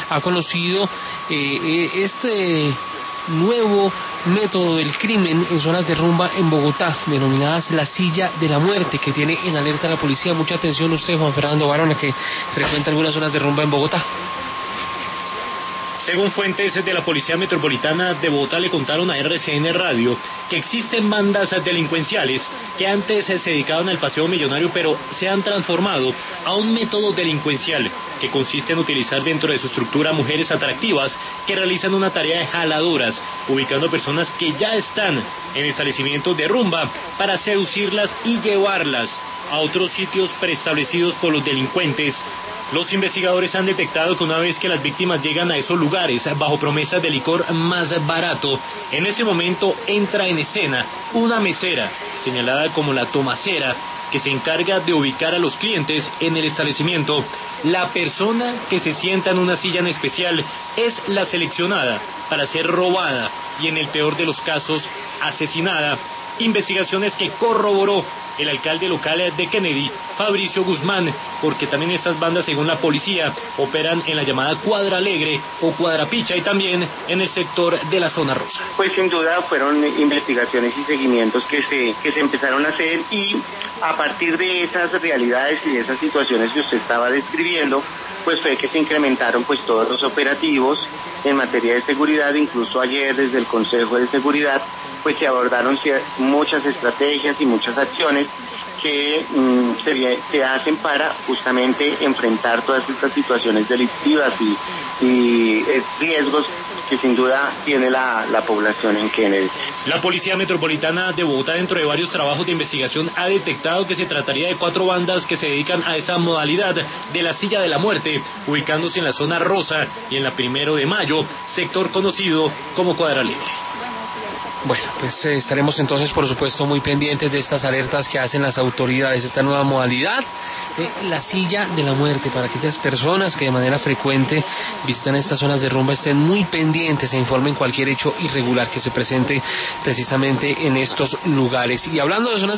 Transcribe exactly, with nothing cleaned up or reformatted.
ha conocido eh, este nuevo método del crimen en zonas de rumba en Bogotá, denominadas la silla de la muerte, que tiene en alerta a la policía. Mucha atención usted, Juan Fernando Barona, que frecuenta algunas zonas de rumba en Bogotá. Según fuentes de la Policía Metropolitana de Bogotá, le contaron a R C N Radio que existen bandas delincuenciales que antes se dedicaban al paseo millonario, pero se han transformado a un método delincuencial que consiste en utilizar dentro de su estructura mujeres atractivas que realizan una tarea de jaladoras, ubicando personas que ya están en establecimientos de rumba para seducirlas y llevarlas a otros sitios preestablecidos por los delincuentes. Los investigadores han detectado que una vez que las víctimas llegan a esos lugares bajo promesas de licor más barato, en ese momento entra en escena una mesera, señalada como la tomacera, que se encarga de ubicar a los clientes en el establecimiento. La persona que se sienta en una silla en especial es la seleccionada para ser robada y, en el peor de los casos, asesinada. Investigaciones que corroboró el alcalde local de Kennedy, Fabricio Guzmán, porque también estas bandas, según la policía, operan en la llamada Cuadra Alegre o Cuadra Picha y también en el sector de la Zona Rosa. Pues sin duda fueron investigaciones y seguimientos que se, que se empezaron a hacer, y a partir de esas realidades y de esas situaciones que usted estaba describiendo, pues fue que se incrementaron pues todos los operativos en materia de seguridad. Incluso ayer desde el Consejo de Seguridad pues se abordaron muchas estrategias y muchas acciones que mmm, se, se hacen para justamente enfrentar todas estas situaciones delictivas y, y eh, riesgos que sin duda tiene la, la población en Kennedy. La Policía Metropolitana de Bogotá, dentro de varios trabajos de investigación, ha detectado que se trataría de cuatro bandas que se dedican a esa modalidad de la silla de la muerte, ubicándose en la Zona Rosa y en la Primero de Mayo, sector conocido como Cuadra Alegre. Bueno, pues eh, estaremos entonces, por supuesto, muy pendientes de estas alertas que hacen las autoridades, esta nueva modalidad de la silla de la muerte, para aquellas personas que de manera frecuente visitan estas zonas de rumba. Estén muy pendientes e informen cualquier hecho irregular que se presente precisamente en estos lugares. Y hablando de zonas